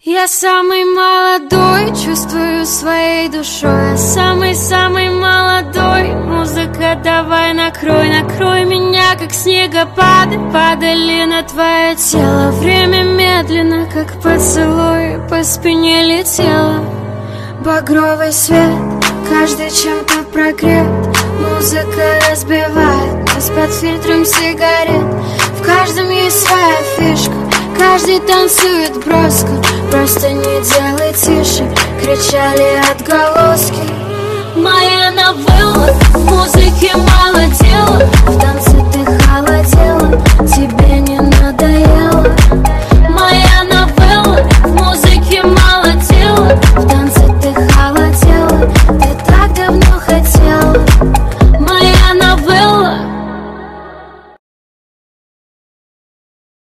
Я самый молодой, чувствую своей душой. Я самый-самый молодой. Музыка, давай накрой, накрой меня, как снегопады. Падали на твое тело. Время медленно, как поцелуй, по спине летело. Багровый свет, каждый чем-то прогрет. Музыка разбивает нас под фильтром сигарет. В каждом есть своя фишка, каждый танцует броско. Просто не делай тише, кричали отголоски. Моя новелла, в музыке мало дела. В танце ты холодела, тебе не надоело.